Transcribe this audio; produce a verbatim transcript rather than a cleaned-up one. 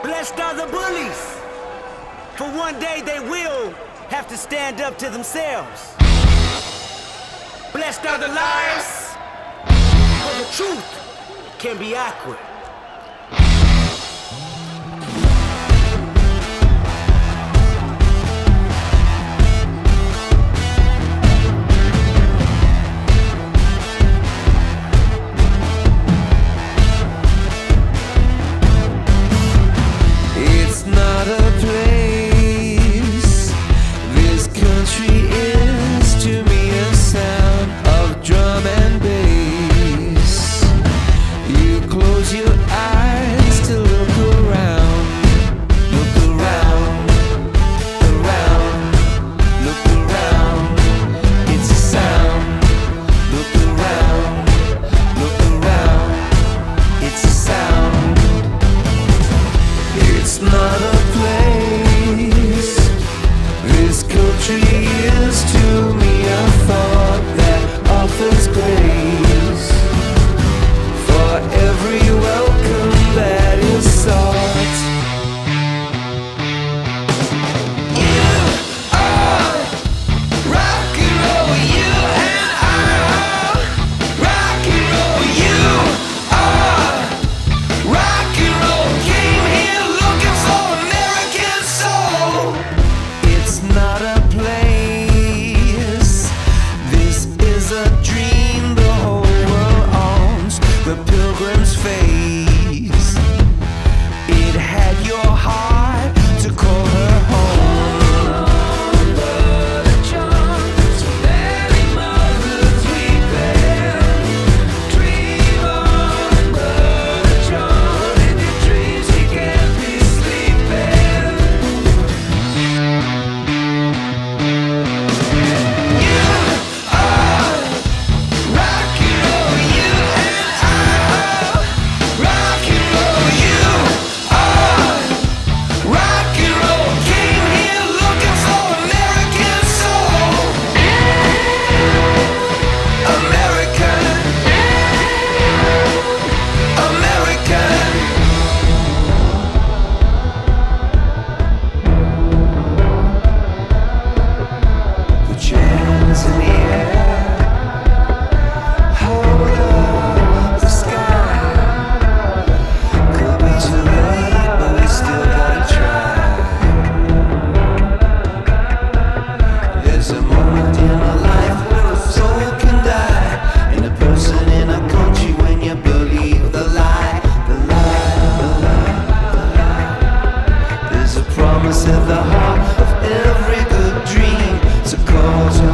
Blessed are the bullies, for one day they will have to stand up to themselves. Blessed are the liars, for the truth can be awkward. It's not a place. This country is to me a sound of drum and bass. You close your eyes to look around, look around, around, look around. It's a sound. Look around, look around. It's a sound. It's not a place. This country is to me a thought that offers grace for every welcome that is sought. You are rock and roll, you and I. Rock and roll, you are rock and roll. Came here looking for American soul. It's not a place. This is a dream the whole world owns. The pilgrim's face. It had your heart to call her home. Dream on, Brother John. In your dreams you can't be sleeping. You are rock and roll, you and I. Rock and roll, you are rock and roll. Came here looking for American soul. American, American. Put your hands in the air. Hold up the sky. Could be too late, but we still gotta try. There's a moment in a life where a soul can die, and a person in a country when you believe the lie, the lie, the lie, the lie. There's a promise at the heart of every good dream. So call to